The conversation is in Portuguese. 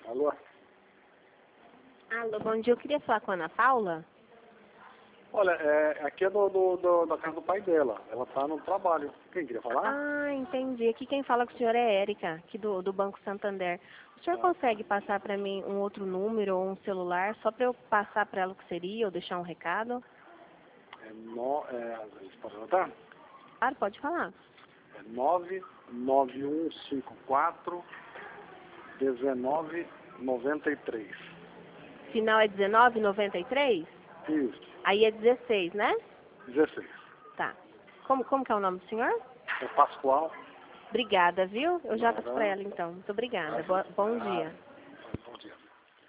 Alô? Alô, bom dia. Eu queria falar com a Ana Paula. Olha, aqui é da casa do pai dela. Ela tá no trabalho. Quem queria falar? Ah, entendi. Aqui quem fala com o senhor é Érica, aqui do Banco Santander. O senhor consegue passar para mim um outro número ou um celular, só para eu passar para ela o que seria ou deixar um recado? Pode anotar? Claro, pode falar. É 99154 1993. Final é 1993? Isso, Aí é 16, né? 16. Tá. Como que é o nome do senhor? É Pascoal. Obrigada, viu? Eu já passo para Nada. ela então. Muito obrigada. Bom dia.